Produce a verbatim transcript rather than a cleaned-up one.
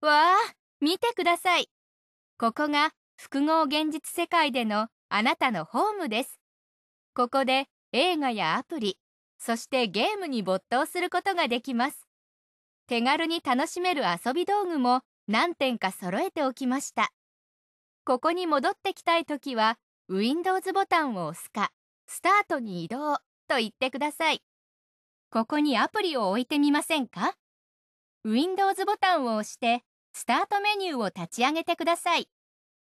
わあ、見てください。ここが複合現実世界でのあなたのホームです。ここで映画やアプリ、そしてゲームに没頭することができます。手軽に楽しめる遊び道具も何点か揃えておきました。ここに戻ってきたいときは、Windows ボタンを押すか、スタートに移動と言ってください。ここにアプリを置いてみませんか？ Windows ボタンを押して、スタートメニューを立ち上げてください。